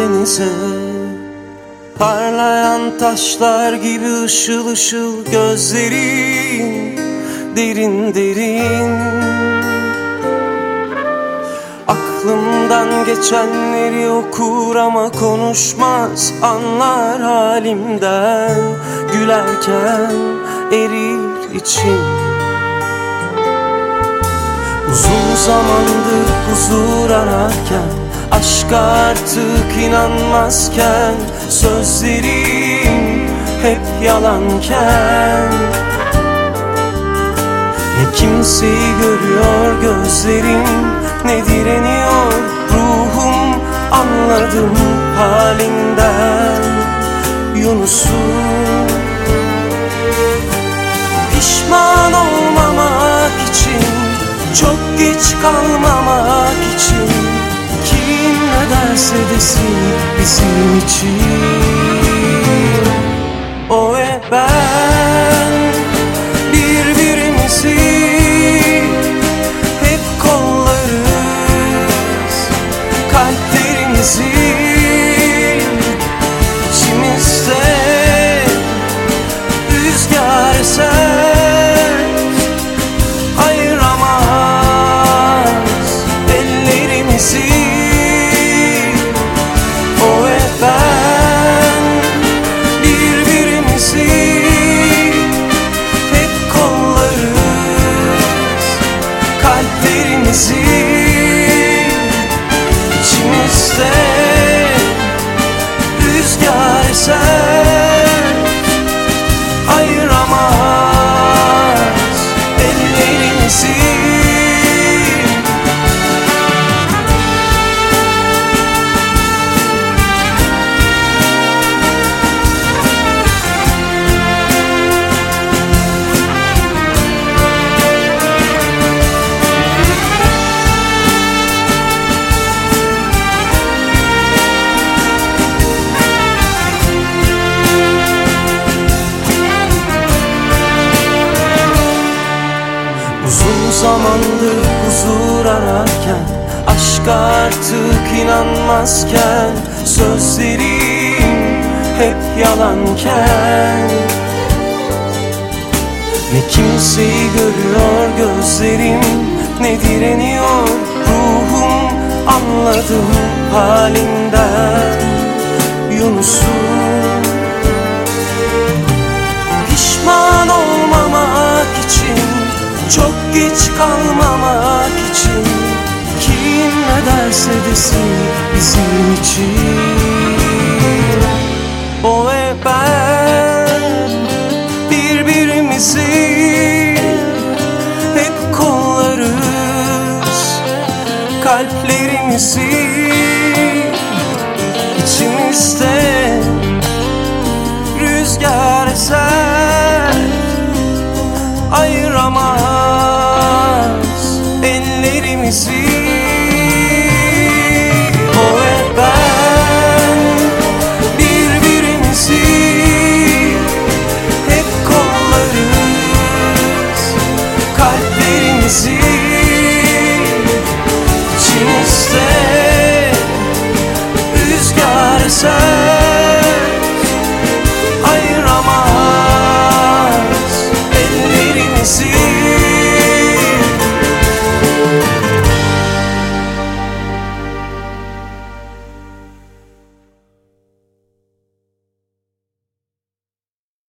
denize, parlayan taşlar gibi ışıl ışıl gözlerin, derin derin. Aklımdan geçenleri okur ama konuşmaz, anlar halimden. Gülerken erir içim. Uzun zamandır huzur ararken, aşka artık inanmazken, sözlerim hep yalanken, ne kimseyi görüyor gözlerim, ne direniyor ruhum, anladım halinden Yunus'um. Pişman olmamak için, çok geç kalmamak için, kim ne derse desin bizim için. O ve ben birbirimizi hep kollarız, kalplerimizi içimizde rüzgar eser, ayıramaz ellerimizi. O ve ben birbirimizi hep kollarız, kalplerimizi içimizde rüzgar eser, ayıramaz ellerimizi. Uzun zamandır huzur ararken, aşka artık inanmazken, sözlerim hep yalanken, ne kimseyi görüyor gözlerim, ne direniyor ruhum, anladım halinden Yunus'um. Pişman olmamak için, çok geç kalmamak için, kim ne derse desin bizim için. O ve ben birbirimizi hep kollarız, kalplerimizi içimizde rüzgar eser, ayıramaz ellerimizi. O ve ben birbirimizi hep kollarız, kalplerimizi içimizde rüzgar eser,